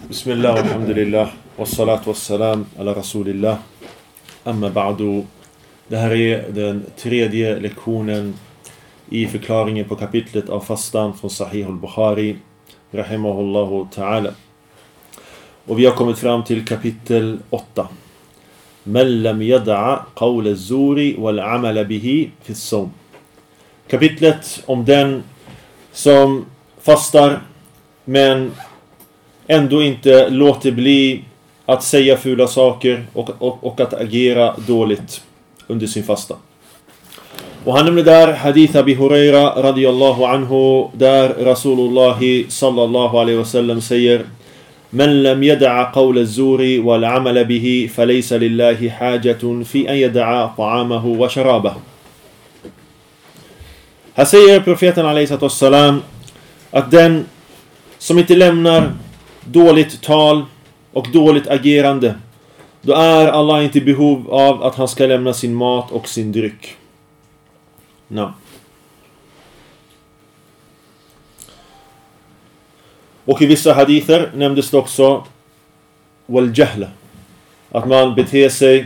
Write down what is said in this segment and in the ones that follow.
Bismillah, alhamdulillah, wassalat wassalam ala rasulillah, amma ba'du. Det här är den tredje lektionen i förklaringen på kapitlet av fastan från Sahih al-Bukhari, rahimahullahu ta'ala. Och vi har kommit fram till kapitel 8. Man lam yada'a qawl az-zuri wal 'amala bihi fi as-sawm. Kapitlet om den som fastar men ändå inte låter bli att säga fula saker och att agera dåligt under sin fasta. Och han nämnde där hadith Abi Huraira radiyallahu anhu, där Rasulullah sallallahu alaihi wasallam säger: Man lam yada'a qawl az-zuri wal 'amala bihi falaysa lillahi hajatun fi an yada'a ta'amahu wa sharabahu. Här säger profeten alaihi wassalam att den som inte lämnar dåligt tal och dåligt agerande, då är Allah inte i behov av att han ska lämna sin mat och sin dryck. No. Och i vissa hadither nämndes det också wal jahla, att man beter sig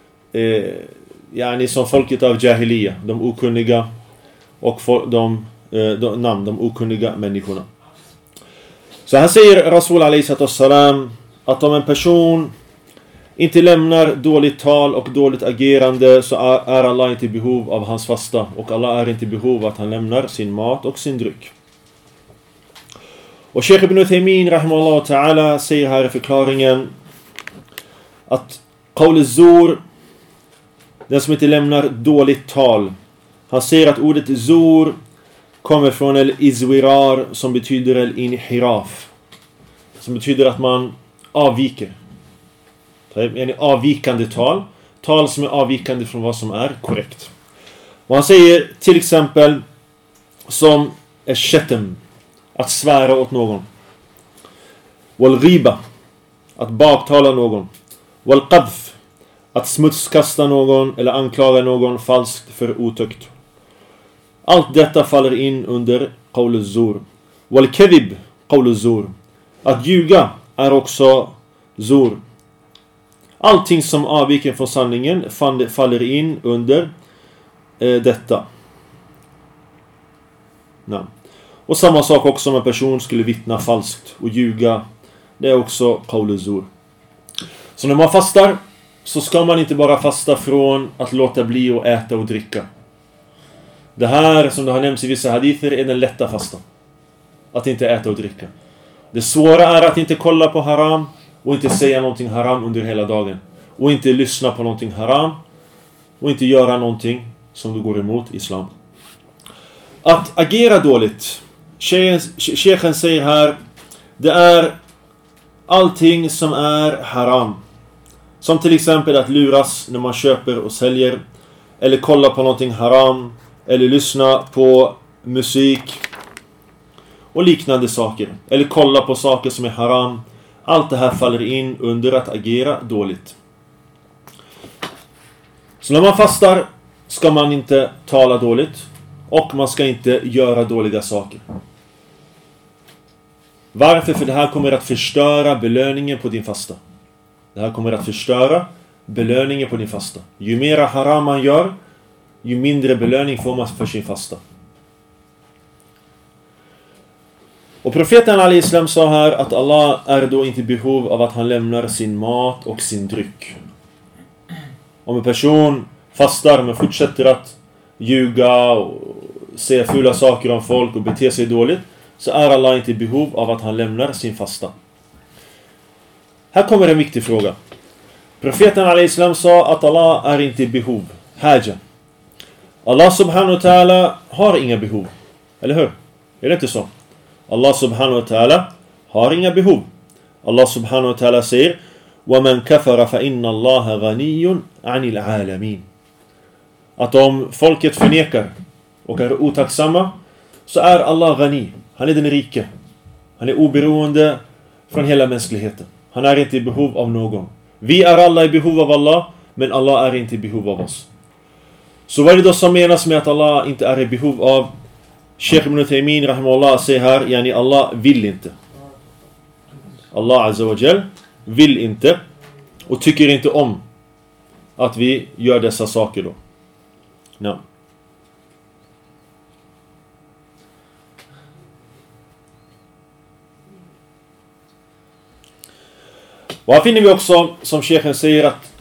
som folket av jahiliya, de okunniga och de okunniga människorna. Så här säger Rasul alaihi salam att om en person inte lämnar dåligt tal och dåligt agerande, så är Allah inte i behov av hans fasta, och Allah är inte i behov av att han lämnar sin mat och sin dryck. Och Sheikh Ibn Uthaymin rahimahullah ta'ala säger här i förklaringen att qawl az-zur, den som inte lämnar dåligt tal, han säger att ordet zur kommer från el-izwirar, som betyder el-inhiraf, som betyder att man avviker. En avvikande tal som är avvikande från vad som är korrekt. Och han säger till exempel som al-shatam, att svära åt någon, wal-ghiba, att baktala någon, wal-qadf, att smutskasta någon eller anklaga någon falskt för otukt. Allt detta faller in under qawl az-zur. Wal-kadhib qawl az-zur, att ljuga är också zur. Allting som avviker från sanningen faller in under detta. Nej. Och samma sak också om en person skulle vittna falskt och ljuga, det är också qawl az-zur. Så när man fastar, så ska man inte bara fasta från att låta bli att äta och dricka. Det här, som det har nämnts i vissa hadither, är den lätta fastan. Att inte äta och dricka. Det svåra är att inte kolla på haram och inte säga någonting haram under hela dagen. Och inte lyssna på någonting haram och inte göra någonting som du går emot islam. Att agera dåligt, Sheikhen säger här, det är allting som är haram. Som till exempel att luras när man köper och säljer, eller kolla på någonting haram, eller lyssna på musik och liknande saker, eller kolla på saker som är haram. Allt det här faller in under att agera dåligt. Så när man fastar ska man inte tala dåligt, och man ska inte göra dåliga saker. Varför? För det här kommer att förstöra belöningen på din fasta. Det här kommer att förstöra belöningen på din fasta. Ju mera haram man gör, ju mindre belöning får man för sin fasta. Och profeten al-Islam sa här att Allah är då inte i behov av att han lämnar sin mat och sin dryck. Om en person fastar men fortsätter att ljuga och säga fula saker om folk och bete sig dåligt, så är Allah inte i behov av att han lämnar sin fasta. Här kommer en viktig fråga. Profeten al-Islam sa att Allah är inte i behov, haja. Allah subhanahu wa ta'ala har inga behov, eller hur? Är det inte så? Allah subhanahu wa ta'ala har inga behov. Allah subhanahu wa ta'ala säger: وَمَنْ كَفَرَ فَإِنَّ اللَّهَ غَنِيٌّ عَنِ الْعَالَمِينَ. Att om folket förnekar och är otacksamma, så är Allah ghani. Han är den rike. Han är oberoende från hela mänskligheten. Han är inte i behov av någon. Vi är alla i behov av Allah, men Allah är inte i behov av oss. Så vad är det då som menas med att Allah inte är i behov av? Sheikh Ibn Uthaymin rahimahullah säger här, yani Allah vill inte. Allah Azza wa Jal vill inte och tycker inte om att vi gör dessa saker då. Ja. Och här finner vi också, som Sheikhen säger, att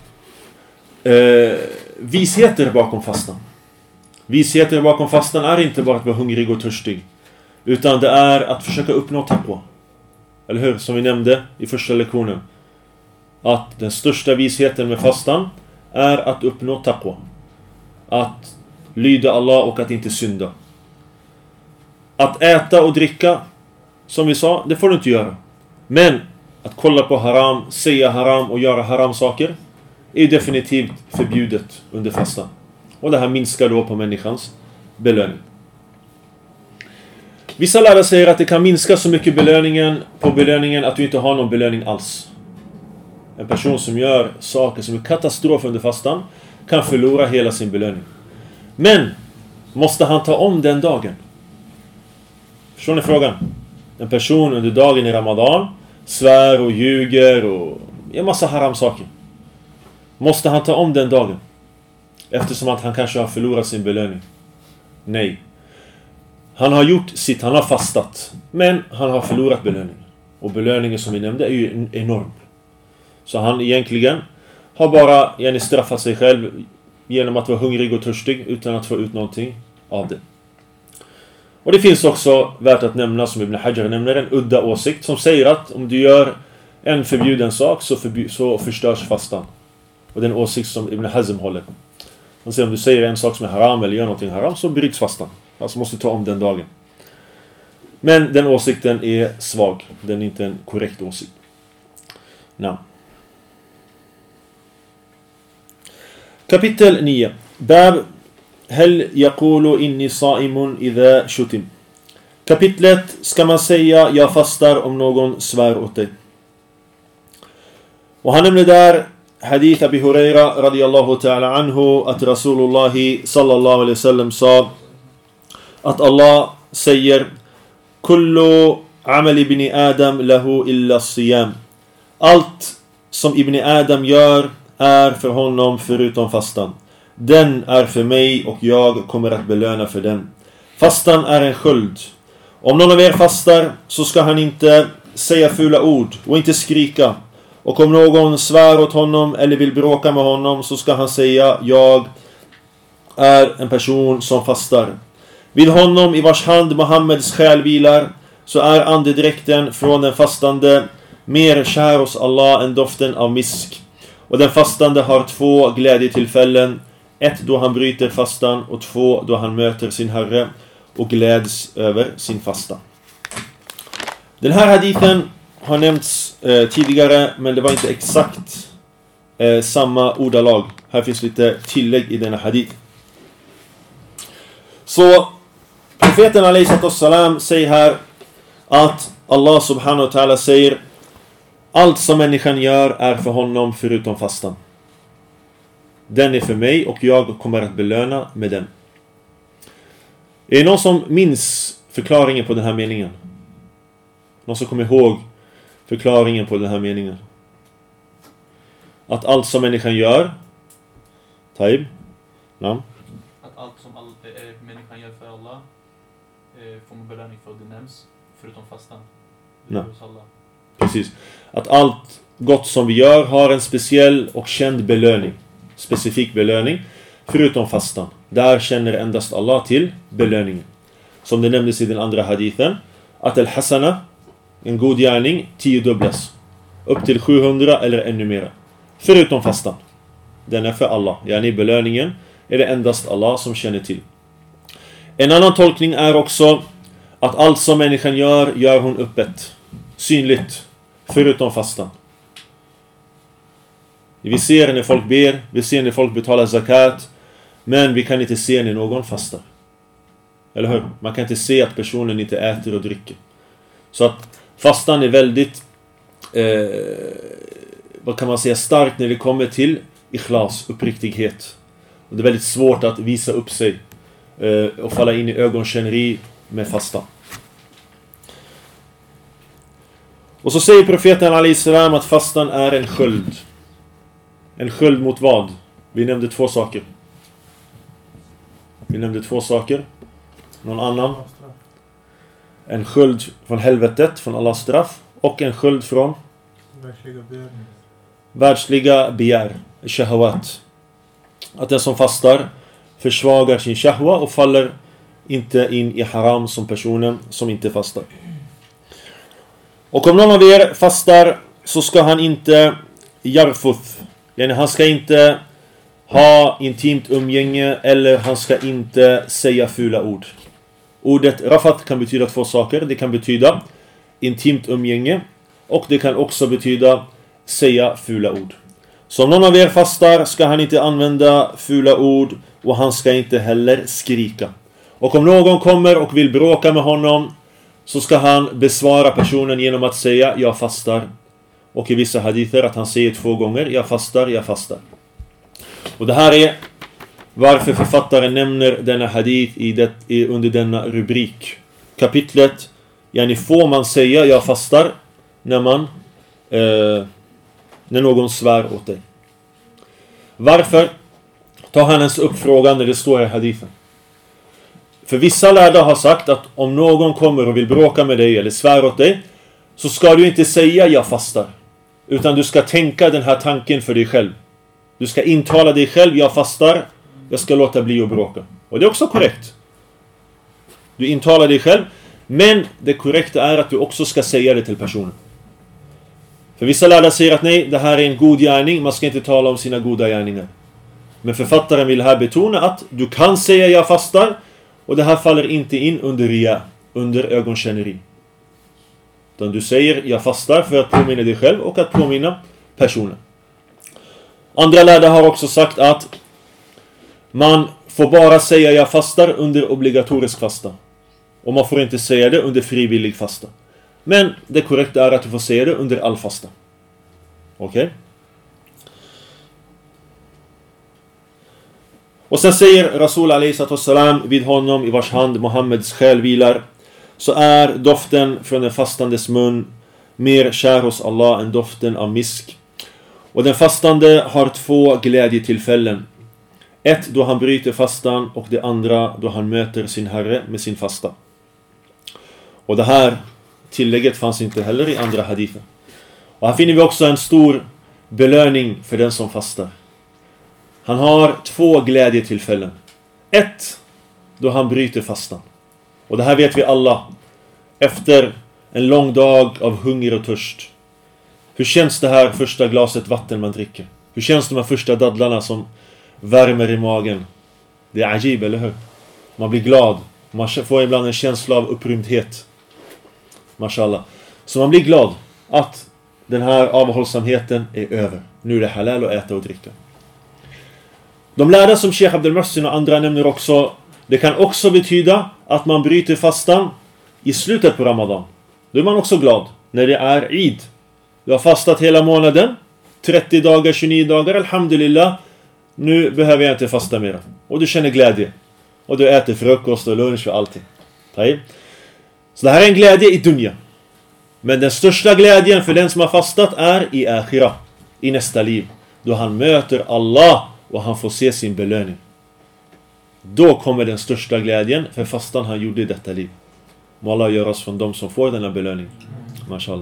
visheter bakom fastan. Visheter bakom fastan är inte bara att vara hungrig och törstig, utan det är att försöka uppnå taqwa. Eller hur? Som vi nämnde i första lektionen, att den största visheten med fastan är att uppnå taqwa. Att lyda Allah och att inte synda. Att äta och dricka, som vi sa, det får du inte göra. Men att kolla på haram, säga haram och göra haram saker är definitivt förbjudet under fastan. Och det här minskar då på människans belöning. Vissa lärare säger att det kan minska så mycket på belöningen att du inte har någon belöning alls. En person som gör saker som är katastrof under fastan kan förlora hela sin belöning. Men måste han ta om den dagen? Förstår ni frågan? En person under dagen i Ramadan svär och ljuger och gör massa haram saker. Måste han ta om den dagen? Eftersom att han kanske har förlorat sin belöning. Nej. Han har gjort sitt, han har fastat. Men han har förlorat belöningen. Och belöningen som vi nämnde är ju enorm. Så han egentligen har bara straffat sig själv genom att vara hungrig och törstig utan att få ut någonting av det. Och det finns också, värt att nämna, som Ibn Hajar nämner, en udda åsikt som säger att om du gör en förbjuden sak så förstörs fastan. Och den åsikt som Ibn Hazm håller. Han säger om du säger en sak som är haram eller gör någonting haram så bryts fastan. Alltså måste ta om den dagen. Men den åsikten är svag. Den är inte en korrekt åsikt. Nej. Kapitel 9. Bab hel yaqulu inni sa'imun idha shutim. Kapitlet, ska man säga jag fastar om någon svär åt dig? Och han nämnde där hadith Abi Huraira radiyallahu ta'ala anhu att Rasulullah sallallahu alaihi wasallam sa att Allah säger kullu amal ibn Adam lahu illa siyam. Allt som ibn Adam gör är för honom förutom fastan. Den är för mig och jag kommer att belöna för den. Fastan är en sköld. Om någon av er fastar så ska han inte säga fula ord och inte skrika. Och om någon svär åt honom eller vill bråka med honom så ska han säga jag är en person som fastar. Vid honom i vars hand Muhammeds själ vilar så är andedräkten från den fastande mer kär hos Allah än doften av misk. Och den fastande har 2 glädjetillfällen. 1 då han bryter fastan och 2 då han möter sin Herre och gläds över sin fasta. Den här hadithen har nämnts tidigare, men det var inte exakt samma ordalag. Här finns lite tillägg i denna hadith. Så profeten alayhi salam säger här att Allah subhanahu wa ta'ala säger allt som människan gör är för honom förutom fastan. Den är för mig och jag kommer att belöna med den. Är det någon som minns förklaringen på den här meningen? Någon som kommer ihåg förklaringen på den här meningen? Att allt som människan gör Taib? Ja. Att allt som människan gör för Allah får man belöning för, det nämns förutom fastan. Ja. Precis. Att allt gott som vi gör har en speciell och känd belöning. Specifik belöning. Förutom fastan. Där känner endast Allah till belöningen. Som det nämndes i den andra hadithen. Att al-hasana, en god gärning, 10-dubblas. Upp till 700 eller ännu mer. Förutom fastan. Den är för Allah. Yani belöningen är det endast Allah som känner till. En annan tolkning är också att allt som människan gör hon öppet. Synligt. Förutom fastan. Vi ser när folk ber, vi ser när folk betalar zakat, men vi kan inte se när någon fastar. Eller hur? Man kan inte se att personen inte äter och dricker. Så att fastan är väldigt vad kan man säga, starkt när det kommer till ikhlas, uppriktighet. Och det är väldigt svårt att visa upp sig och falla in i ögonkänneri med fastan. Och så säger profeten alaihissalam att fastan är en sköld. En sköld mot vad? Vi nämnde två saker. Någon annan? En sköld från helvetet, från Allahs straff. Och en sköld från världsliga begär, shahawat. Att den som fastar försvagar sin shahwa och faller inte in i haram som personen som inte fastar. Och om någon av er fastar så ska han inte yarfuth. Han ska inte ha intimt umgänge eller han ska inte säga fula ord. Ordet rafath kan betyda två saker. Det kan betyda intimt umgänge och det kan också betyda säga fula ord. Så om någon av er fastar ska han inte använda fula ord och han ska inte heller skrika. Och om någon kommer och vill bråka med honom så ska han besvara personen genom att säga jag fastar. Och i vissa hadither att han säger 2 gånger jag fastar. Och det här är varför författaren nämner denna hadith under denna rubrik. Kapitlet, får man säga jag fastar när någon svär åt dig. Varför tar han ens upp frågan när det står i hadithen? För vissa lärda har sagt att om någon kommer och vill bråka med dig eller svär åt dig så ska du inte säga jag fastar. Utan du ska tänka den här tanken för dig själv. Du ska intala dig själv, jag fastar, jag ska låta bli att bråka. Och det är också korrekt. Du intalar dig själv, men det korrekta är att du också ska säga det till personen. För vissa lärare säger att nej, det här är en god gärning, man ska inte tala om sina goda gärningar. Men författaren vill här betona att du kan säga jag fastar, och det här faller inte in under ria, under ögonkänneri. Utan du säger jag fastar för att påminna dig själv och att påminna personen. Andra lärare har också sagt att man får bara säga jag fastar under obligatorisk fasta. Och man får inte säga det under frivillig fasta. Men det korrekta är att du får säga det under all fasta. Okej? Och sen säger Rasul alaihissalam vid honom i vars hand Muhammeds själ vilar, så är doften från den fastandes mun mer kär hos Allah än doften av misk. Och den fastande har 2 glädjetillfällen. Ett då han bryter fastan och det andra då han möter sin herre med sin fasta. Och det här tillägget fanns inte heller i andra hadither. Och här finner vi också en stor belöning för den som fastar. Han har 2 glädjetillfällen. Ett då han bryter fastan. Och det här vet vi alla. Efter en lång dag av hunger och törst. Hur känns det här första glaset vatten man dricker? Hur känns de här första dadlarna som värmer i magen? Det är ajib, eller hur? Man blir glad. Man får ibland en känsla av upprymdhet. Mashallah. Så man blir glad att den här avhållsamheten är över. Nu är det halal att äta och dricka. De lärda som Sheikh Abdel Muhsin och andra nämner också, det kan också betyda att man bryter fastan i slutet på Ramadan. Då är man också glad när det är Eid. Du har fastat hela månaden, 30 dagar, 29 dagar, alhamdulillah. Nu behöver jag inte fasta mer. Och du känner glädje. Och du äter frukost och lunch och allting. Så det här är en glädje i dunya. Men den största glädjen för den som har fastat är i akhira, i nästa liv. Då han möter Allah och han får se sin belöning. Då kommer den största glädjen för fastan han gjorde i detta liv. Må Allah göra oss från dem som får denna belöning. Mashallah.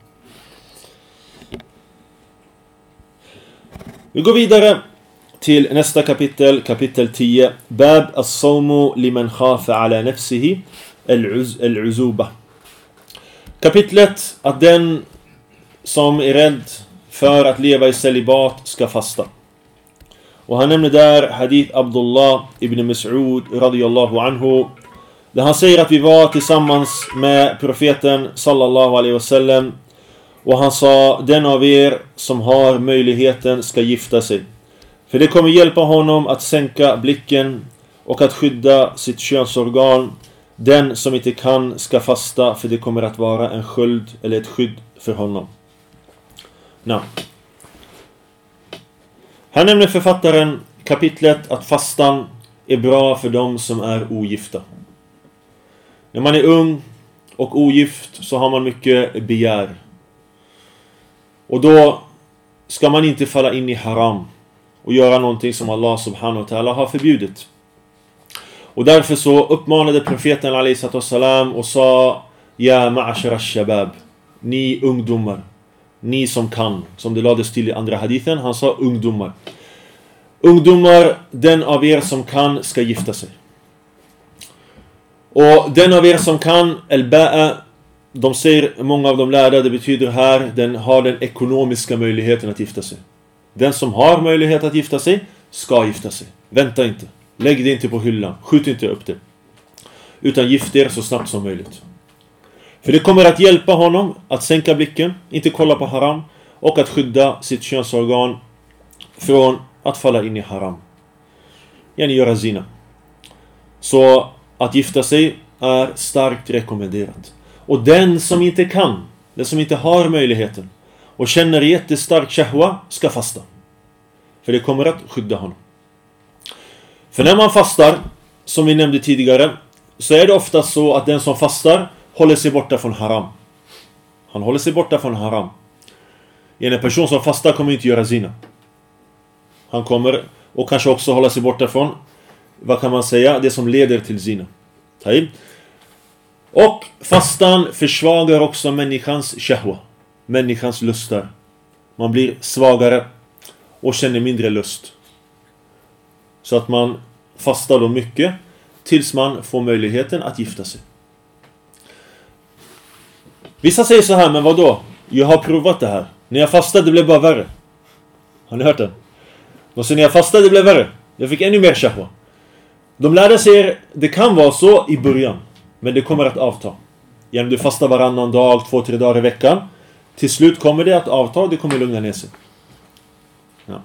Vi går vidare till nästa kapitel, kapitel 10. Bab as-sawmu liman khafa ala nafsihi al-uzuba. Kapitlet att den som är rädd för att leva i celibat ska fasta. Och han nämner där hadith Abdullah ibn Mas'ud radiyallahu anhu, där han säger att vi var tillsammans med profeten sallallahu alaihi wasallam, och han sa, den av er som har möjligheten ska gifta sig, för det kommer hjälpa honom att sänka blicken och att skydda sitt könsorgan. Den som inte kan ska fasta, för det kommer att vara en sköld eller ett skydd för honom. Här nämner författaren kapitlet att fastan är bra för dem som är ogifta. När man är ung och ogift så har man mycket begär. Och då ska man inte falla in i haram och göra någonting som Allah subhanahu wa ta'ala har förbjudit. Och därför så uppmanade profeten alaihissalam och sa: Ja ma'ashara shabab, ni ungdomar, ni som kan, som det lades till i andra hadithen. Han sa ungdomar. Ungdomar, den av er som kan ska gifta sig. Och den av er som kan, al-ba'a, de säger, många av de lärda, det betyder här, den har den ekonomiska möjligheten att gifta sig. Den som har möjlighet att gifta sig ska gifta sig. Vänta inte. Lägg det inte på hyllan. Skjut inte upp det. Utan gift er så snabbt som möjligt. För det kommer att hjälpa honom att sänka blicken, inte kolla på haram, och att skydda sitt könsorgan från att falla in i haram. Yani göra zina. Så att gifta sig är starkt rekommenderat. Och den som inte kan, den som inte har möjligheten och känner jättestark shahwa, ska fasta. För det kommer att skydda honom. För när man fastar, som vi nämnde tidigare, så är det ofta så att den som fastar håller sig borta från haram. Han håller sig borta från haram. En person som fastar kommer inte göra zina. Han kommer och kanske också hålla sig borta från, vad kan man säga, det som leder till zina. Och fastan försvagar också människans shahwa, människans lustar. Man blir svagare och känner mindre lust. Så att man fastar då mycket tills man får möjligheten att gifta sig. Vissa säger så här: men vadå? Jag har provat det här. När jag fastade det blev bara värre. Har ni hört det? Och så när jag fastade det blev värre. Jag fick ännu mer shahwa. De lärde säger det kan vara så i början, men det kommer att avta. Genom du fastar varannan dag, 2-3 dagar i veckan. Till slut kommer det att avta, det kommer lugna ner sig. Ja.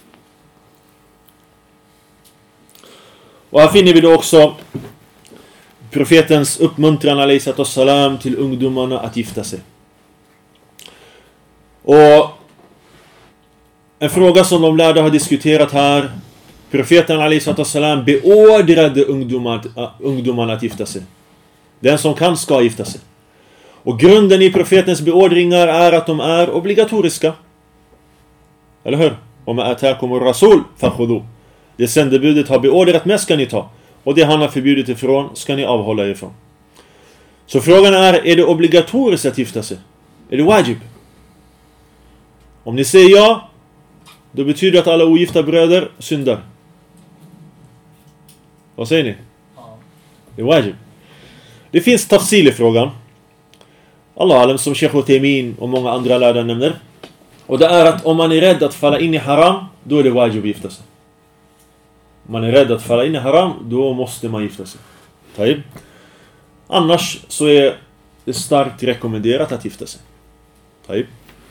Och här finner vi då också profetens uppmuntran alaihissalam till ungdomarna att gifta sig. Och en fråga som de lärda har diskuterat här: profeten alaihissalam beordrade ungdomarna att gifta sig. Den som kan ska gifta sig. Och grunden i profetens beordringar är att de är obligatoriska. Eller hur? Om atakum ar-rasul fakhudhu. Det sändebudet har beordrat med ska ni ta. Och det han har förbjudit ifrån ska ni avhålla ifrån. Så frågan är det obligatoriskt att gifta sig? Är det wajib? Om ni säger ja, då betyder det att alla ogifta bröder syndar. Vad säger ni? Det är wajib. Det finns tafsil i frågan. Allah alam, som Sheikh Uthaymeen och många andra lärare nämner. Och det är att om man är rädd att falla in i haram, då är det wajib att gifta sig. Om man är rädd att falla in i haram, då måste man gifta sig. Taib. Annars så är det starkt rekommenderat att gifta sig. Taib.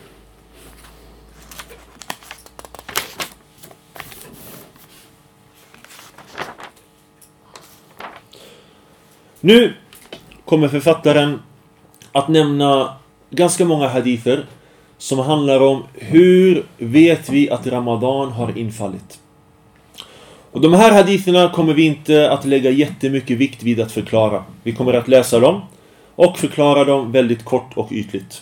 Nu kommer författaren att nämna ganska många hadither som handlar om hur vet vi att Ramadan har infallit. Och de här haditherna kommer vi inte att lägga jättemycket vikt vid att förklara. Vi kommer att läsa dem och förklara dem väldigt kort och ytligt.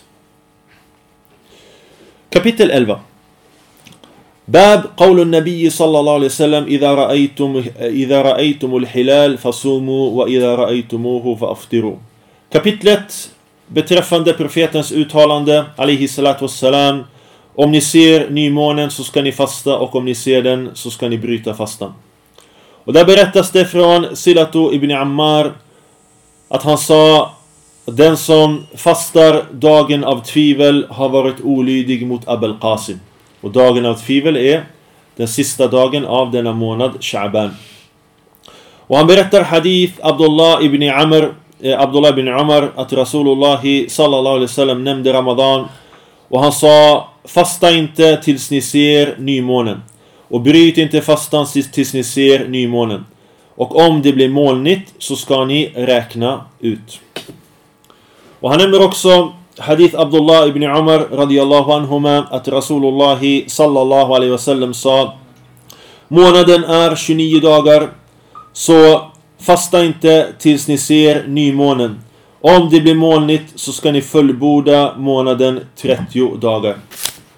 Kapitel 11. باب قول النبي صلى الله عليه وسلم إذا رأيتم الحلال فصوموا وإذا رأيتموه فأفطروا. Kapitlet beträffande profetens uttalande alaihi salatu wassalam: om ni ser nymånen så ska ni fasta, och om ni ser den så ska ni bryta fastan. Och där berättas det från Silatu ibn Ammar att han sa: den som fastar dagen av tvivel har varit olydig mot Abul Qasim. Och dagen av tvivel är den sista dagen av denna månad, Sha'ban. Och han berättar hadith Abdullah ibn Umar att Rasulullah sallallahu alaihi wasallam nämnde Ramadan. Och han sa: fasta inte tills ni ser nymånen. Och bryt inte fastan tills ni ser nymånen. Och om det blir molnigt så ska ni räkna ut. Och han nämner också hadith Abdullah ibn Umar radiyallahu anhuma att Rasulullah sallallahu alaihi wasallam sa: månaden är 29 dagar, så fasta inte tills ni ser nymånen. Om det blir molnigt så ska ni fullborda månaden 30 dagar.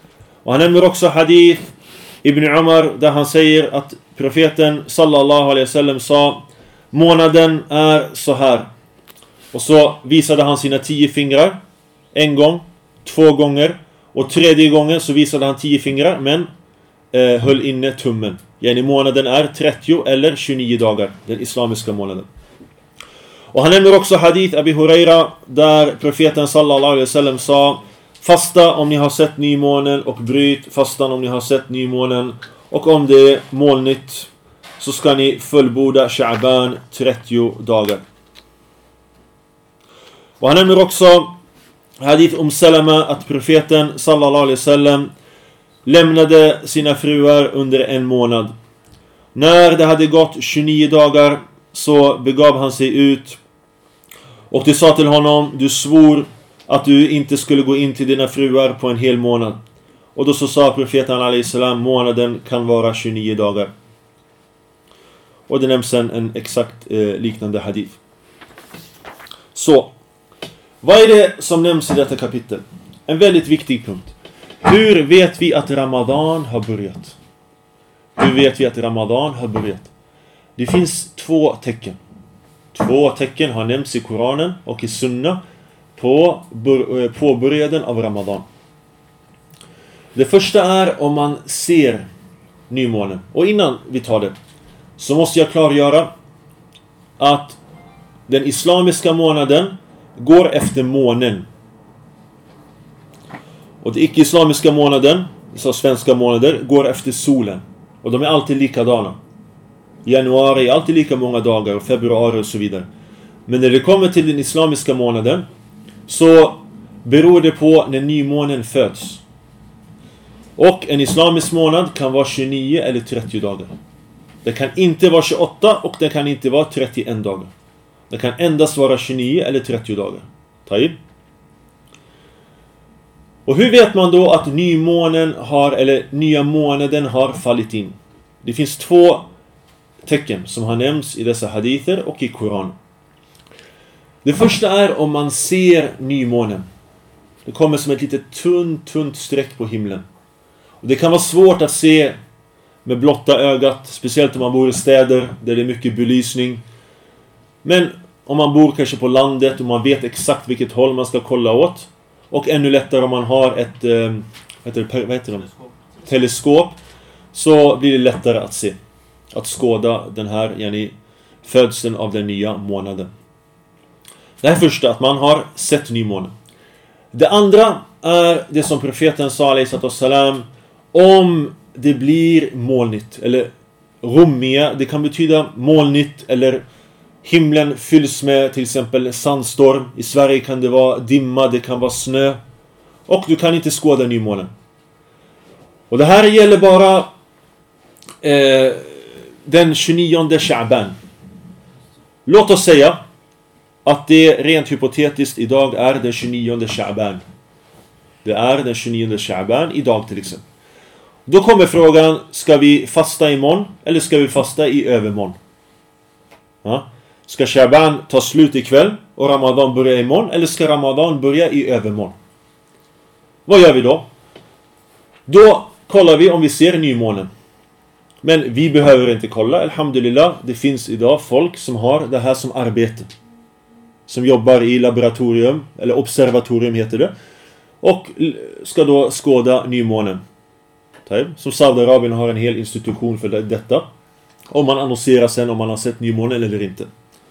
Och han nämner också hadith Ibn Umar där han säger att profeten sallallahu alaihi wasallam sa: månaden är så här. Och så visade han sina 10 fingrar. En gång, 2 gånger. Och 3:e gången så visade han 10 fingrar men höll inne tummen. Yani månaden är 30 eller 29 dagar. Den islamiska månaden. Och han nämner också hadith Abi Huraira där profeten sallallahu alaihi wasallam sa: fasta om ni har sett nymånen och bryt fastan om ni har sett nymånen. Och om det är molnigt så ska ni fullborda Sha'ban 30 dagar. Och han nämner också hadith Salama att profeten sallallahu alaihi wasallam lämnade sina fruar under 1 månad. När det hade gått 29 dagar så begav han sig ut och de sa till honom: du svor att du inte skulle gå in till dina fruar på en hel månad. Och då så sa profeten alaihi salam: månaden kan vara 29 dagar. Och det nämns en exakt liknande hadith. Så, vad är det som nämns i detta kapitel? En väldigt viktig punkt. Hur vet vi att Ramadan har börjat? Hur vet vi att Ramadan har börjat? Det finns 2 tecken. 2 tecken har nämnts i Koranen och i Sunna på påbörjan av Ramadan. Det första är om man ser nymånen. Och innan vi tar det så måste jag klargöra att den islamiska månaden går efter månen. Och den icke-islamiska månaden, så svenska månader, går efter solen. Och de är alltid likadana. Januari är alltid lika många dagar och februari och så vidare. Men när det kommer till den islamiska månaden så beror det på när nymånen föds. Och en islamisk månad kan vara 29 eller 30 dagar. Det kan inte vara 28 och det kan inte vara 31 dagar. Det kan endast vara 29 eller 30 dagar. Taib. Och hur vet man då att nymånen har, eller nya månaden har fallit in? Det finns 2 tecken som har nämnts i dessa hadither och i Koran. Det första är om man ser nymånen. Det kommer som ett litet tunt streck på himlen. Och det kan vara svårt att se med blotta ögat, speciellt om man bor i städer där det är mycket belysning. Men om man bor kanske på landet och man vet exakt vilket håll man ska kolla åt, och ännu lättare om man har ett teleskop, så blir det lättare att se, att skåda den här födseln av den nya månaden. Det här första, att man har sett nymånen. Det andra är det som profeten sa alaihi salam, om det blir molnigt eller rummiga, det kan betyda molnigt eller himlen fylls med till exempel sandstorm. I Sverige kan det vara dimma, det kan vara snö. Och du kan inte skåda nymånen. Och det här gäller bara den 29 Sha'ban. Låt oss säga att det rent hypotetiskt idag är den 29 Sha'ban. Det är den 29 Sha'ban idag till exempel. Då kommer frågan, ska vi fasta imorgon eller ska vi fasta i övermorgon? Ja? Ska Sha'ban ta slut ikväll och Ramadan börja imorgon, eller ska Ramadan börja i övermorgon? Vad gör vi då? Då kollar vi om vi ser nymånen. Men vi behöver inte kolla, alhamdulillah. Det finns idag folk som har det här som arbete. Som jobbar i laboratorium, eller observatorium heter det. Och ska då skåda nymånen. Som Saudiarabien har en hel institution för detta. Om man annonserar sen om man har sett nymånen eller inte.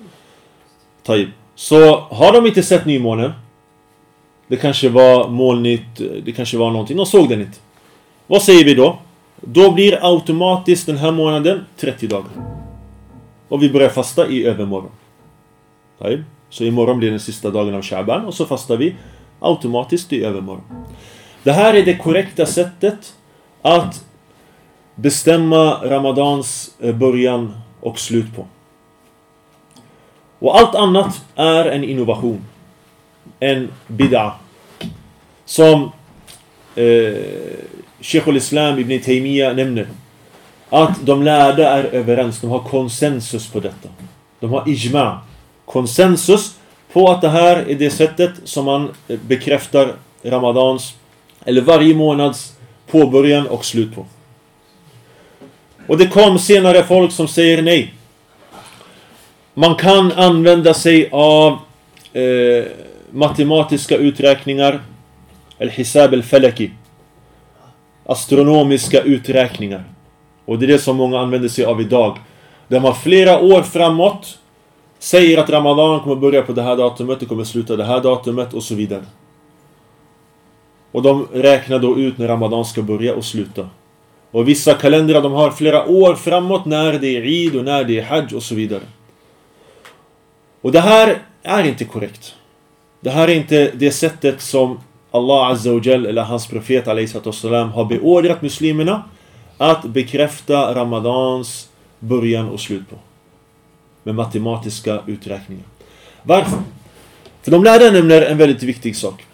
Så har de inte sett nymånen, det kanske var molnigt, det kanske var någonting, de såg den inte. Vad säger vi då? Då blir automatiskt den här månaden 30 dagar. Och vi börjar fasta i övermorgon. Så imorgon blir den sista dagen av Sha'ban och så fastar vi automatiskt i övermorgon. Det här är det korrekta sättet att bestämma Ramadans början och slut på. Och allt annat är en innovation. En bid'a. Som Sheikh al-Islam Ibn Taymiyyah nämner. Att de lärda är överens. De har konsensus på detta. De har ijma. Konsensus på att det här är det sättet som man bekräftar Ramadans eller varje månads på början och slut på. Och det kom senare folk som säger nej. Man kan använda sig av matematiska uträkningar, al-hisab al-falaki, astronomiska uträkningar. Och det är det som många använder sig av idag. Där man flera år framåt säger att Ramadan kommer börja på det här datumet, det kommer sluta det här datumet och så vidare. Och de räknar då ut när Ramadan ska börja och sluta. Och vissa kalendrar de har flera år framåt när det är Eid och när det är Hajj och så vidare. Och det här är inte korrekt. Det här är inte det sättet som Allah Azza wa Jal eller hans profet alaihissalam har beordrat muslimerna att bekräfta Ramadans början och slut på. Med matematiska uträkningar. Varför? För de lärde nämner en väldigt viktig sak.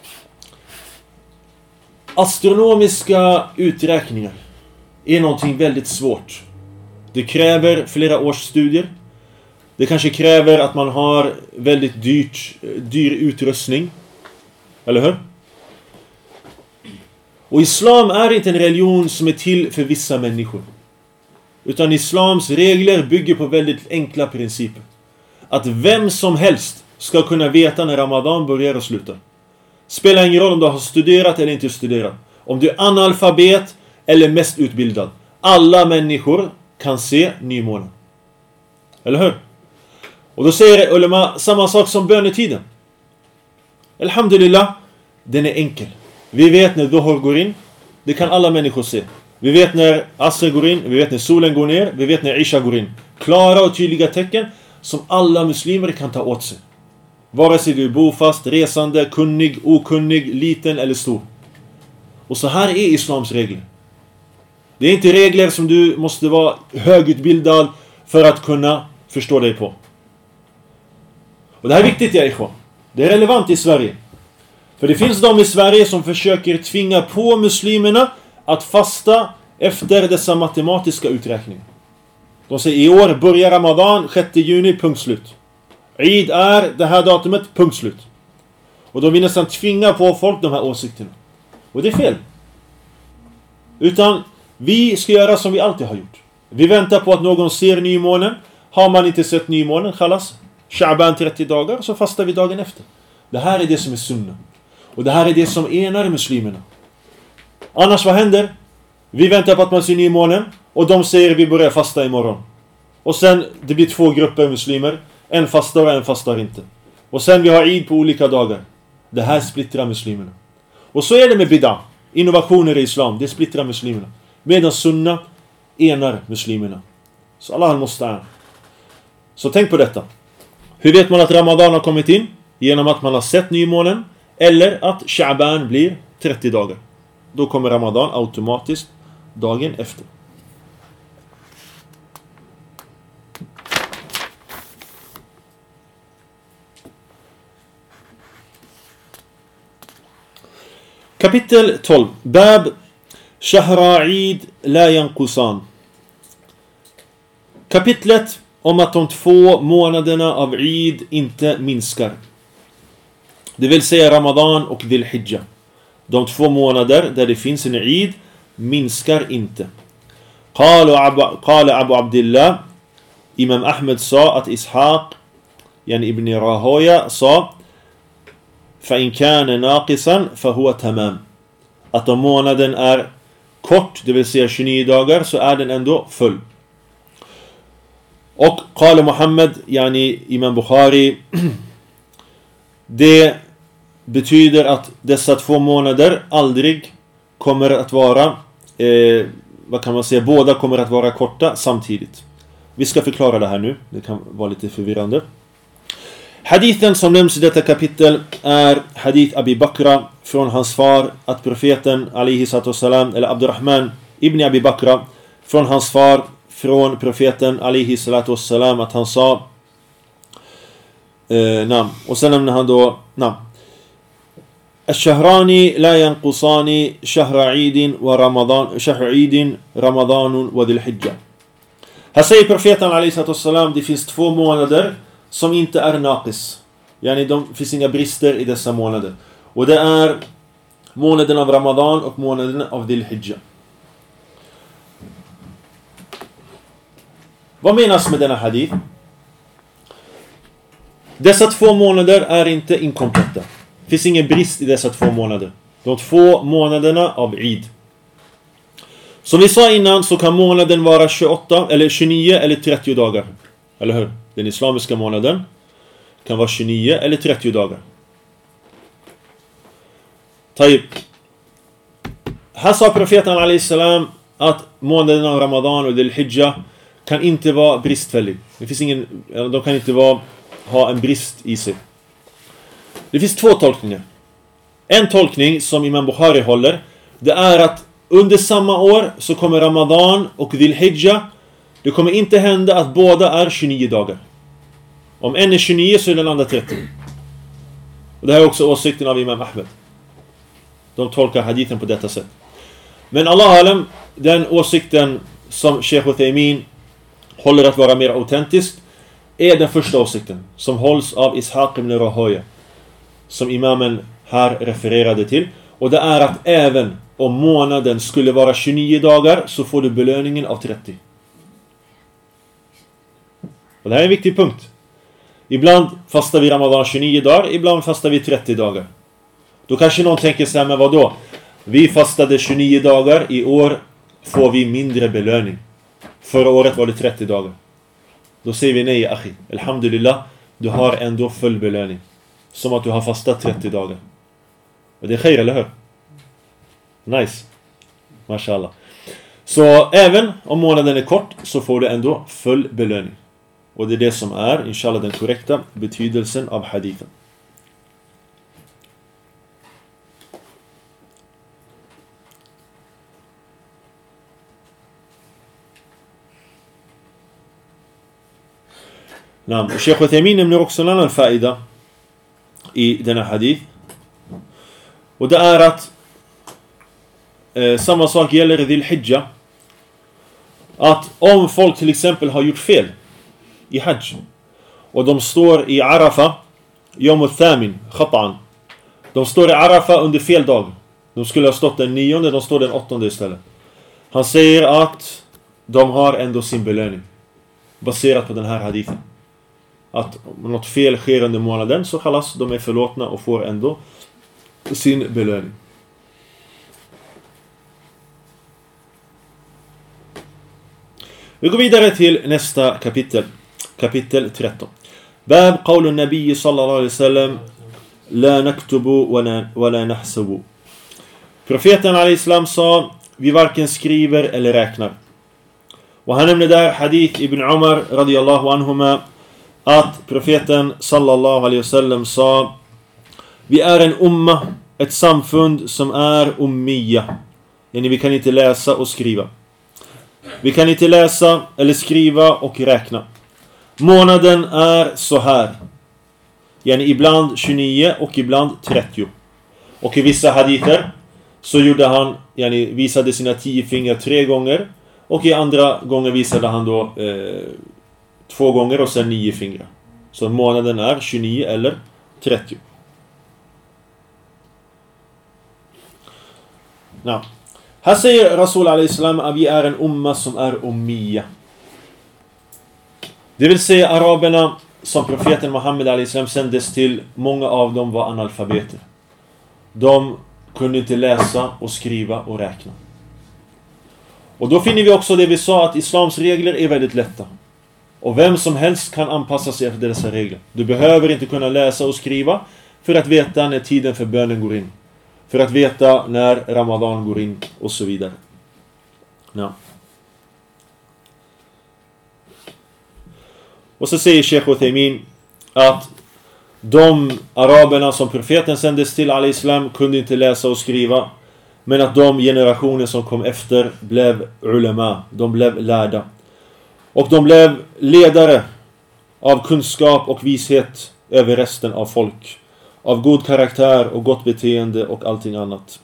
Astronomiska uträkningar är någonting väldigt svårt. Det kräver flera års studier. Det kanske kräver att man har väldigt dyr utrustning. Eller hur? Och islam är inte en religion som är till för vissa människor. Utan islams regler bygger på väldigt enkla principer. Att vem som helst ska kunna veta när Ramadan börjar och slutar. Spelar ingen roll om du har studerat eller inte studerat. Om du är analfabet eller mest utbildad. Alla människor kan se nymånen. Eller hur? Och då säger ulema samma sak som bönetiden. Alhamdulillah, den är enkel. Vi vet när Dhuhr går in. Det kan alla människor se. Vi vet när Asr går in. Vi vet när solen går ner. Vi vet när Isha går in. Klara och tydliga tecken som alla muslimer kan ta åt sig. Vare sig du är bofast, resande, kunnig, okunnig, liten eller stor. Och så här är islams regler. Det är inte regler som du måste vara högutbildad för att kunna förstå dig på. Och det här är viktigt, ja ikhwan. Det är relevant i Sverige. För det finns de i Sverige som försöker tvinga på muslimerna att fasta efter dessa matematiska uträkningar. De säger i år börjar Ramadan 6 juni, punkt slut. Eid är det här datumet, punkt slut. Och de vill nästan tvinga på folk de här åsikterna. Och det är fel. Utan vi ska göra som vi alltid har gjort. Vi väntar på att någon ser nymånen. Har man inte sett nymånen, khalas, Sha'ban 30 dagar, så fastar vi dagen efter. Det här är det som är sunna. Och det här är det som enar muslimerna. Annars vad händer? Vi väntar på att man ser nymånen och de säger vi börjar fasta imorgon. Och sen det blir 2 grupper muslimer. En fastar och en fastar inte. Och sen vi har Eid på olika dagar. Det här splittrar muslimerna. Och så är det med bid'a. Innovationer i islam, det splittrar muslimerna. Medan sunna enar muslimerna. Så Allah måste. Så tänk på detta. Hur vet man att Ramadan har kommit in? Genom att man har sett nymånen. Eller att Sha'ban blir 30 dagar. Då kommer Ramadan automatiskt dagen efter. Kapitel 12. Bab Shahra Eid la yanqusan. Kapitlet om att de 2 månaderna av Eid inte minskar. Det vill säga Ramadan och Dhul-Hijjah. De 2 månader där det finns en Eid minskar inte. Qala Abu Abdullah, Imam Ahmed sa att Ishaq, yani Ibn Rahoya, sa فَإِنْ كَانَ نَاقِسًا فَهُوَ تَمَامٌ. Att om månaden är kort, det vill säga 29 dagar, så är den ändå full. Och قال Muhammad, yani Imam Bukhari, det betyder att dessa 2 månader aldrig kommer att vara, vad kan man säga, båda kommer att vara korta samtidigt. Vi ska förklara det här nu, det kan vara lite förvirrande. Hadithen som nämns i detta kapitel är hadith Abi Bakra från hans far, att profeten alaihissalam, eller Abdurrahman ibn Abi Bakra från hans far, från profeten alaihissalam, att han sa och sen nämner han då الشهران لا ينقصان شهر عيد ورمضان شهر عيد رمضان وذي الحجة. Här säger profeten alaihissalam, det finns 2 månader som inte är naqis. Yani det finns inga brister i dessa månader. Och det är månaden av Ramadan och månaden av Dhul-Hijjah. Vad menas med denna hadith? Dessa 2 månader är inte inkompletta. Det finns ingen brist i dessa 2 månader. De 2 månaderna av Eid. Som vi sa innan så kan månaden vara 28 eller 29 eller 30 dagar. Eller hur? Den islamiska månaden kan vara 29 eller 30 dagar. Taib. Här sa profeten alayhi salam att månaden av Ramadan och Dhul-Hijjah kan inte vara bristfällig. Det finns ingen, de kan inte ha en brist i sig. Det finns 2 tolkningar. En tolkning som Imam Bukhari håller, det är att under samma år så kommer Ramadan och Dhul-Hijjah. Det kommer inte hända att båda är 29 dagar. Om en är 29 så är den andra 30. Och det här är också åsikten av Imam Ahmed. De tolkar hadithen på detta sätt. Men Allah alam, den åsikten som Sheikh Uthaymin håller att vara mer autentisk är den första åsikten som hålls av Ishaq ibn Rahoya, som imamen här refererade till. Och det är att även om månaden skulle vara 29 dagar så får du belöningen av 30. Och det här är en viktig punkt. Ibland fastar vi Ramadan 29 dagar, ibland fastar vi 30 dagar. Då kanske någon tänker så här, men vadå? Vi fastade 29 dagar, i år får vi mindre belöning. Förra året var det 30 dagar. Då säger vi nej, akhi. Alhamdulillah, du har ändå full belöning. Som att du har fastat 30 dagar. Och det är khair, eller hur? Nice. Mashallah. Så även om månaden är kort så får du ändå full belöning. Och det är det som är, inshallah, den korrekta betydelsen av hadithen. Sheikh Uthaymin nämner också en annan faida i denna hadith. Och det är att samma sak gäller i Dhul-Hijjah. Att om folk till exempel har gjort fel i Hajj och de står i Arafah Yom al-Thamin, khata'an. De står i Arafah under fel dag. De skulle ha stått den 9:e, de står den 8:e istället. Han säger att de har ändå sin belöning baserat på den här hadithen. Att om något fel sker under månaden så kallas de är förlåtna och får ändå sin belöning. Vi går vidare till nästa kapitel. Kapitel 13. Bab qawlu nabiy sallallahu alaihi wasallam la naktubu wa la nahsabu. Profeten alayhi salam sa, vi varken skriver eller räknar. Och han nämnde där hadith ibn Umar radiyallahu anhuma att profeten sallallahu alaihi wasallam sa, vi är en umma, ett samfund som är ummiya. Yani vi kan inte läsa och skriva. Vi kan inte läsa eller skriva och räkna. Månaden är så här. Yani ibland 29 och ibland 30. Och i vissa hadither så gjorde han, yani visade sina 10 fingrar 3 gånger. Och i andra gånger visade han då 2 gånger och sen 9 fingrar. Så månaden är 29 eller 30. Ja. Här säger Rasul alayhi salam att vi är en umma som är ummiya. Det vill säga araberna som profeten Muhammed alayhi salam sändes till, många av dem var analfabeter. De kunde inte läsa och skriva och räkna. Och då finner vi också det vi sa, att islams regler är väldigt lätta. Och vem som helst kan anpassa sig efter dessa regler. Du behöver inte kunna läsa och skriva för att veta när tiden för bönen går in. För att veta när Ramadan går in och så vidare. Ja. Och så säger Sheikh Uthaymin att de araberna som profeten sändes till alayhi salam kunde inte läsa och skriva. Men att de generationer som kom efter blev ulema. De blev lärda. Och de blev ledare av kunskap och vishet över resten av folk. Av god karaktär och gott beteende och allting annat.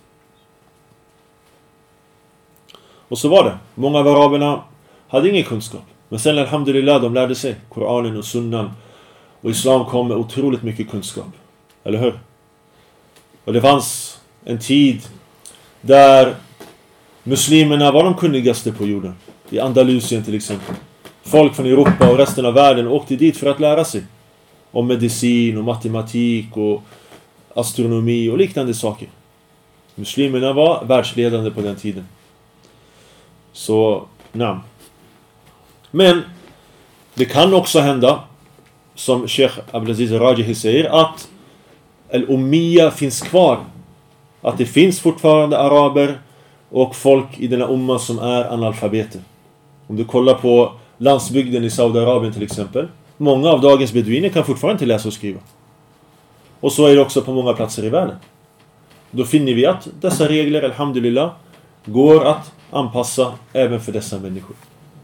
Och så var det. Många av araberna hade ingen kunskap. Men sen alhamdulillah, de lärde sig Koranen och sunnan. Och islam kom med otroligt mycket kunskap. Eller hur? Och det fanns en tid där muslimerna var de kunnigaste på jorden. I Andalusien till exempel. Folk från Europa och resten av världen åkte dit för att lära sig om medicin och matematik och astronomi och liknande saker. Muslimerna var världsledande på den tiden. Så, nej. Men det kan också hända, som Sheikh Abdelaziz Rajihi säger, att al-Ummiya finns kvar. Att det finns fortfarande araber och folk i denna umma som är analfabeter. Om du kollar på landsbygden i Saudiarabien till exempel. Många av dagens beduiner kan fortfarande inte läsa och skriva. Och så är det också på många platser i världen. Då finner vi att dessa regler, alhamdulillah, går att anpassa även för dessa människor.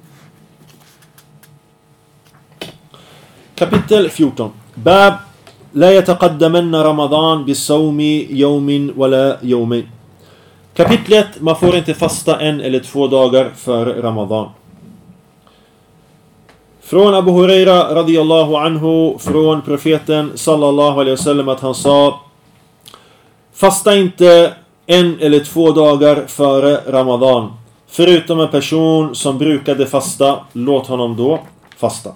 Kapitel 14. Bab la yataqaddamanna Ramadan bisawmi yawmin wala yawmin. Kapitlet, man får inte fasta 1 eller 2 dagar före Ramadan. Från Abu Huraira radiyallahu anhu, från profeten sallallahu alaihi wasallam, att han sa: fasta inte 1 eller 2 dagar före Ramadan. Förutom en person som brukade fasta, låt honom då fasta.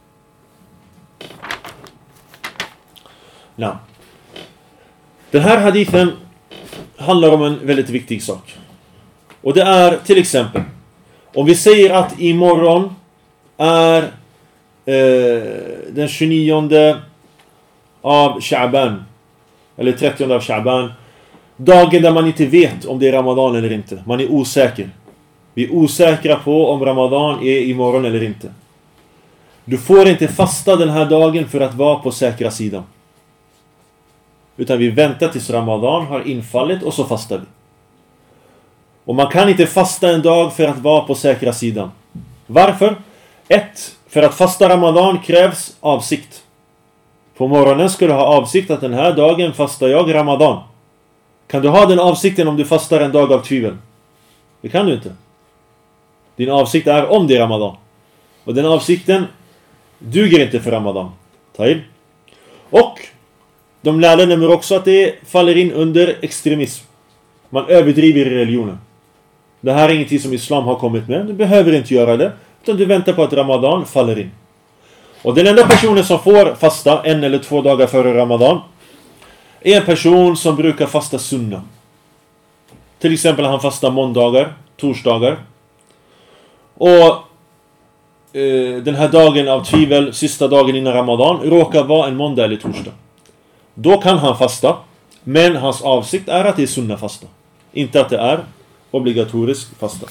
Nej. Den här hadithen handlar om en väldigt viktig sak. Och det är till exempel, om vi säger att imorgon är den 29 av Sha'ban, eller 30 av Sha'ban, dagen där man inte vet om det är Ramadan eller inte. Man är osäker. Vi är osäkra på om Ramadan är imorgon eller inte. Du får inte fasta den här dagen för att vara på säkra sidan. Utan vi väntar tills Ramadan har infallit och så fastar vi. Och man kan inte fasta en dag för att vara på säkra sidan. Varför? 1. För att fasta Ramadan krävs avsikt. På morgonen ska du ha avsikt att den här dagen fastar jag Ramadan. Kan du ha den avsikten om du fastar en dag av tvivel? Det kan du inte. Din avsikt är om det är Ramadan. Och den avsikten duger inte för Ramadan. Taib. Och de lärde nämligen också att det faller in under extremism. Man överdriver i religionen. Det här är ingenting som islam har kommit med. Du behöver inte göra det. Utan du väntar på att Ramadan faller in. Och den enda personen som får fasta 1 eller 2 dagar före Ramadan är en person som brukar fasta sunna. Till exempel han fastar måndagar, torsdagar. Och den här dagen av tvivel, sista dagen innan Ramadan, råkar vara en måndag eller torsdag. Då kan han fasta, men hans avsikt är att det är sunna fasta. Inte att det är obligatorisk fasta.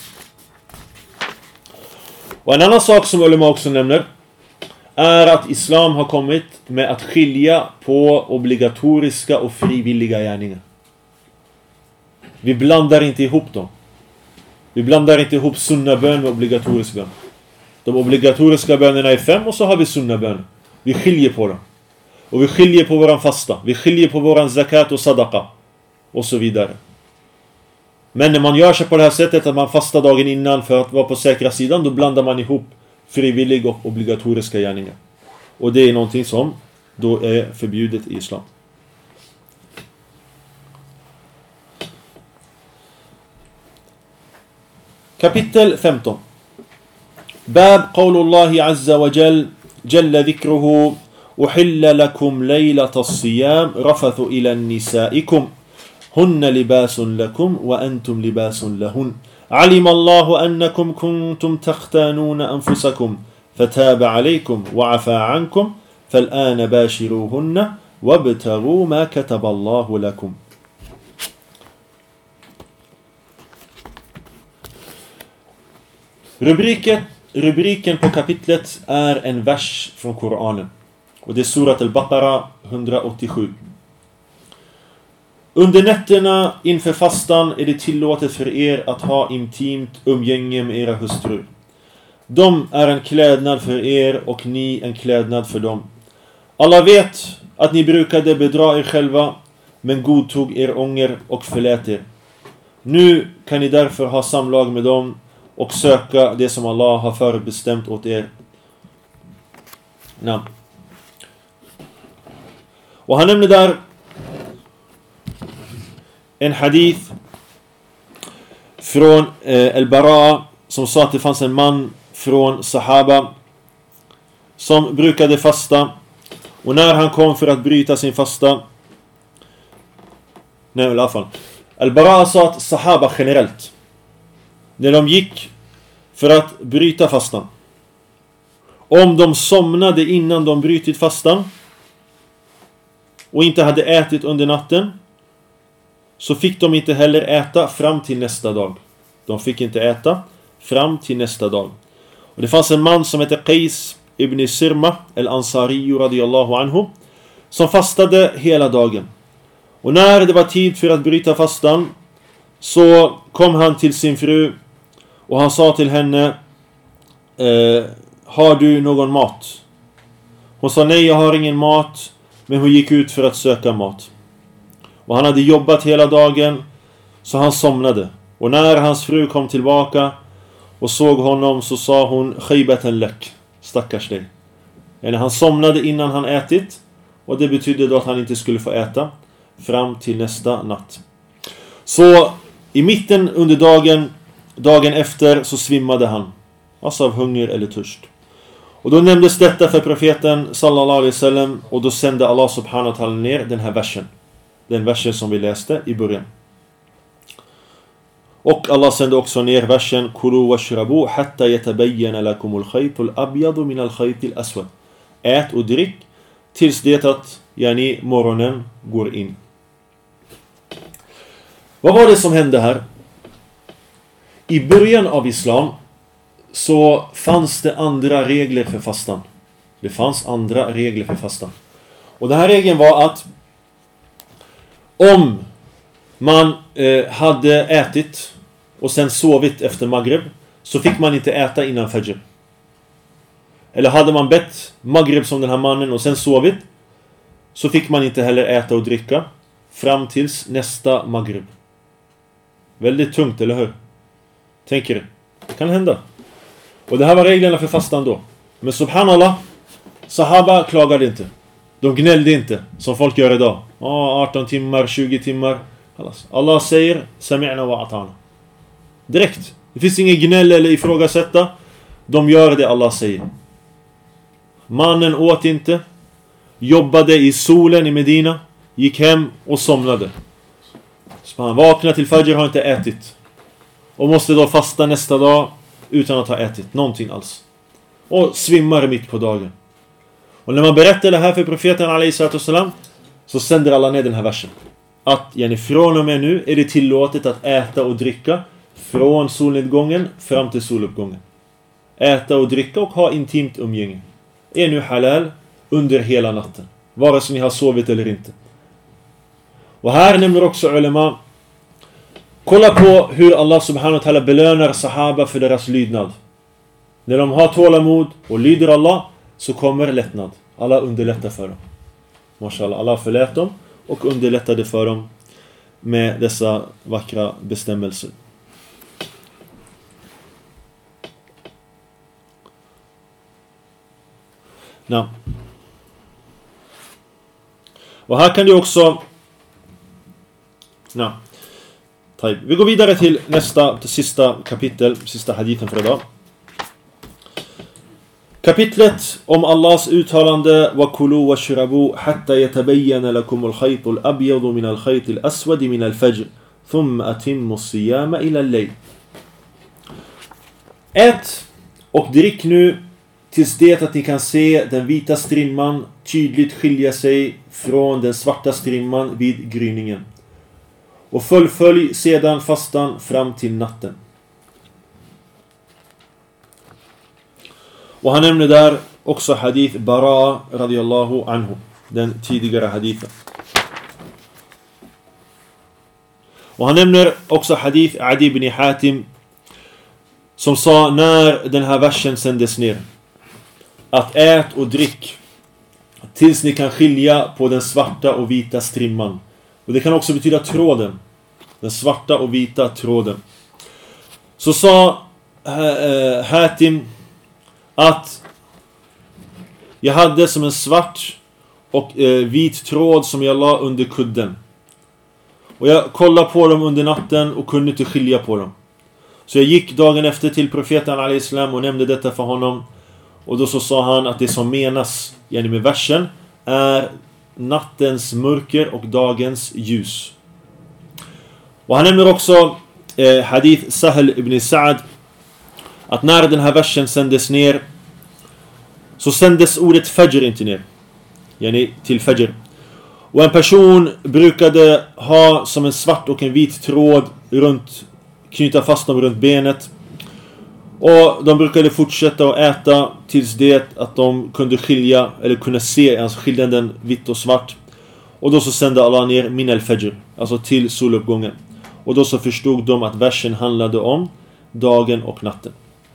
Och en annan sak som ulema också nämner är att islam har kommit med att skilja på obligatoriska och frivilliga gärningar. Vi blandar inte ihop dem. Vi blandar inte ihop sunna bön med obligatorisk bön. De obligatoriska bönerna är 5 och så har vi sunna bön. Vi skiljer på dem. Och vi skiljer på våran fasta. Vi skiljer på våran zakat och sadaqa. Och så vidare. Men när man gör sig på det här sättet att man fastar dagen innan för att vara på säkra sidan, då blandar man ihop frivilliga och obligatoriska gärningar. Och det är någonting som då är förbjudet i islam. Kapitel 15. Bab qawlullahi azza wa jalla dhikruhu uhilla lakum laylatas siyam rafathu ila nisaikum hunna libasun lakum wa antum libasun lahun alima Allahu annakum kuntum takhtanuna anfusakum fataba alaykum wa afa ankum fal'ana bashiruhunna wabtaghu ma kataba Allahu lakum. Rubriken på kapitlet är en vers från Koranen. Och det är Surat al-Baqarah 187. Under nätterna inför fastan är det tillåtet för er att ha intimt umgänge med era hustrur. De är en klädnad för er och ni en klädnad för dem. Alla vet att ni brukade bedra er själva, men godtog er ånger och förlät er. Nu kan ni därför ha samlag med dem och söka det som Allah har förbestämt åt er. Nej. Och han nämner där en hadith från Al-Bara som sa att det fanns en man från Sahaba som brukade fasta, och när han kom för att bryta sin fasta, nej, i alla fall, Al-Bara sa att Sahaba generellt, när de gick för att bryta fastan, om de somnade innan de brytit fastan och inte hade ätit under natten, så fick de inte heller äta fram till nästa dag. De fick inte äta fram till nästa dag. Och det fanns en man som hette Qais ibn Sirma al-Ansari radiyallahu anhu, som fastade hela dagen. Och när det var tid för att bryta fastan, så kom han till sin fru och han sa till henne: har du någon mat? Hon sa: nej, jag har ingen mat. Men hon gick ut för att söka mat. Och han hade jobbat hela dagen, så han somnade. Och när hans fru kom tillbaka och såg honom, så sa hon: khaybatan lak, stackars dig. Eller han somnade innan han ätit, och det betydde då att han inte skulle få äta fram till nästa natt. Så i mitten under dagen efter, så svimmade han, alltså av hunger eller törst. Och då nämndes detta för profeten sallallahu alaihi wasallam, och då sände Allah subhanahu wa ta'ala ner den här versen. Den versen som vi läste i början. Och Allah sände också ner versen: Kulu washrabu hatta yatabayyana lakumul khaytul abyadu minal khaytil aswad. Ät och drick tills det att morgonen går in. Vad var det som hände här? I början av islam så fanns det andra regler för fastan. Det fanns andra regler för fastan. Och den här regeln var att om man hade ätit och sen sovit efter Maghrib, så fick man inte äta innan Fajr. Eller hade man bett Maghrib som den här mannen och sen sovit, så fick man inte heller äta och dricka fram tills nästa Maghrib. Väldigt tungt, eller hur? Tänker du? Det kan hända. Och det här var reglerna för fastan då. Men subhanallah, Sahaba klagade inte. De gnällde inte som folk gör idag. 18 timmar, 20 timmar. Allah säger: sami'na wa ata'na. Direkt. Det finns ingen gnäll eller ifrågasätta. De gör det Allah säger. Mannen åt inte, jobbade i solen i Medina, gick hem och somnade. Så han vaknade till Fajr, har inte ätit. Och måste då fasta nästa dag utan att ha ätit någonting alls. Och svimmar mitt på dagen. Och när man berättar det här för profeten alayhi salatu wasalam, så sänder Allah ner den här versen. Att från och med nu är det tillåtet att äta och dricka från solnedgången fram till soluppgången. Äta och dricka och ha intimt umgänge är nu halal under hela natten, vare sig ni har sovit eller inte. Och här nämner också ulema: kolla på hur Allah subhanahu wa ta'ala belönar sahaba för deras lydnad. När de har tålamod och lyder Allah, så kommer lättnad. Allah underlättar för dem. Mashallah, Allah förlät dem och underlättade för dem med dessa vackra bestämmelser. Ja. Och här kan du också... Ja. Vi går vidare till sista kapitel, sista hadithen för idag. Kapitlet om Allahs uttalande: wa kulu washrabu hatta yatabayyana lakum al-khayt al-abyad min al-khayt al-aswad min al-fajr thumma atimmu as-siyama ila al-layl. Ät och drick nu tills det att ni kan se den vita strimman tydligt skilja sig från den svarta strimman vid gryningen. Och fullfölj sedan fastan fram till natten. Och han nämner där också hadith Bara radiyallahu anhu, den tidigare hadithen. Och han nämner också hadith Adi ibn Hatim, som sa när den här versen sändes ner, att ät och drick tills ni kan skilja på den svarta och vita strimman. Och det kan också betyda tråden. Den svarta och vita tråden. Så sa Hatim att jag hade som en svart och vit tråd som jag la under kudden. Och jag kollade på dem under natten och kunde inte skilja på dem. Så jag gick dagen efter till profeten al-Islam och nämnde detta för honom. Och då så sa han att det som menas med versen är nattens mörker och dagens ljus. Och han nämner också hadith Sahel ibn Sa'ad, att när den här versen sändes ner så sändes ordet fajr inte ner, till fajr. Och en person brukade ha som en svart och en vit tråd knyta fast dem runt benet. Och de brukade fortsätta att äta tills det att de kunde skilja, eller kunde se skillnaden vitt och svart. Och då så sände Allah ner min al-fajr, alltså till soluppgången. Och då så förstod de att versen handlade om dagen och natten.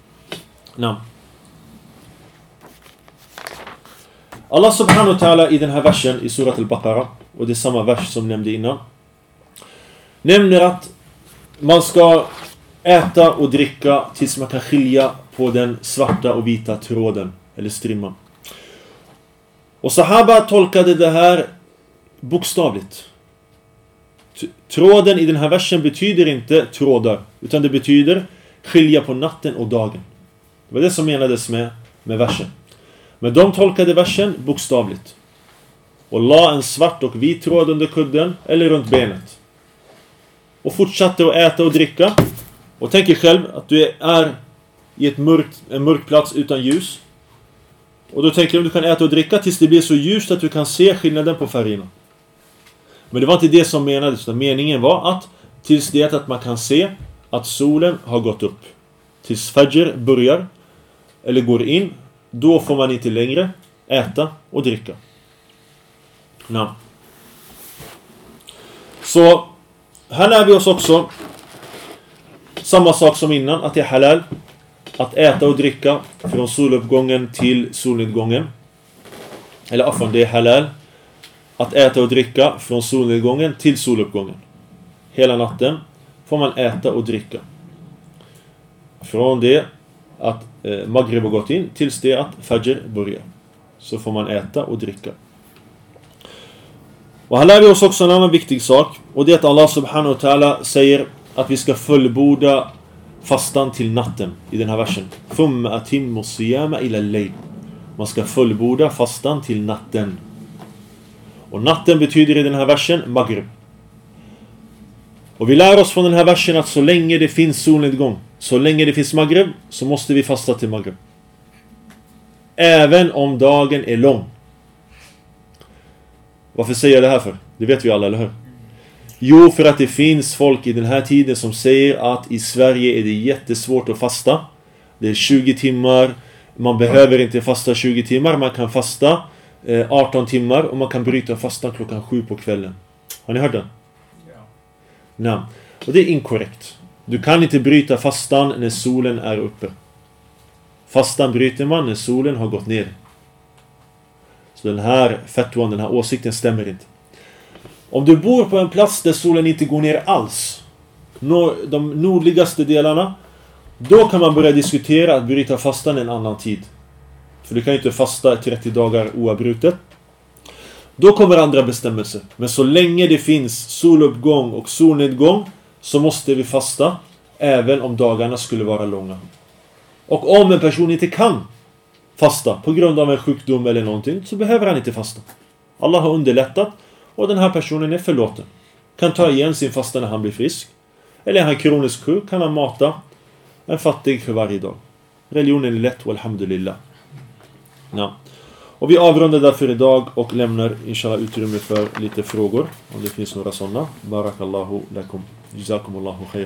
Allah subhanahu wa ta'ala i den här versen i surat al-Baqarah, och det är samma vers som nämnde innan, nämner att man ska äta och dricka tills man kan skilja på den svarta och vita tråden eller strimman. Och sahaba tolkade det här bokstavligt. Tråden i den här versen betyder inte trådar, utan det betyder skilja på natten och dagen. Det var det som menades med versen. Men de tolkade versen bokstavligt och la en svart och vit tråd under kudden eller runt benet. Och fortsatte att äta och dricka. Och tänk er själv att du är i en mörk plats utan ljus. Och då tänker du att du kan äta och dricka tills det blir så ljust att du kan se skillnaden på färgerna. Men det var inte det som menades, utan meningen var att tills det att man kan se att solen har gått upp. Tills fajr börjar eller går in, då får man inte längre äta och dricka. Så här lär vi oss också samma sak som innan, att det är halal att äta och dricka från soluppgången till solnedgången. Eller det är halal att äta och dricka från solnedgången till soluppgången. Hela natten får man äta och dricka. Från det att Maghrib har gått in tills det att Fajr börjar, så får man äta och dricka. Och här lär vi oss också en annan viktig sak, och det är att Allah subhanahu wa ta'ala säger att vi ska fullborda fastan till natten i den här versen. Thumma atimmu siyama ila al-layl. Man ska fullborda fastan till natten. Och natten betyder i den här versen Maghrib. Och vi lär oss från den här versen att så länge det finns solnedgång, så länge det finns Maghrib, så måste vi fasta till Maghrib. Även om dagen är lång. Varför säger jag det här för? Det vet vi alla, eller hur? Jo, för att det finns folk i den här tiden som säger att i Sverige är det jättesvårt att fasta. Det är 20 timmar. Man behöver inte fasta 20 timmar. Man kan fasta 18 timmar och man kan bryta fastan klockan 7 på kvällen. Har ni hört den? Ja. Nej. Och det är inkorrekt. Du kan inte bryta fastan när solen är uppe. Fastan bryter man när solen har gått ner. Så den här fatwan, den här åsikten stämmer inte. Om du bor på en plats där solen inte går ner alls, de nordligaste delarna, då kan man börja diskutera att bryta fastan en annan tid. För du kan ju inte fasta 30 dagar oavbrutet. Då kommer andra bestämmelser. Men så länge det finns soluppgång och solnedgång, så måste vi fasta även om dagarna skulle vara långa. Och om en person inte kan fasta på grund av en sjukdom eller någonting, så behöver han inte fasta. Allah har underlättat och den här personen är förlåten. Kan ta igen sin fasta när han blir frisk. Eller är han kroniskt sjuk, kan han mata en fattig för varje dag. Religionen är lätt, walhamdulillah. Ja. Och vi avrundar därför idag och lämnar inshallah utrymme för lite frågor, om det finns några sådana. Barakallahu lakum. Jazakumullahu khair.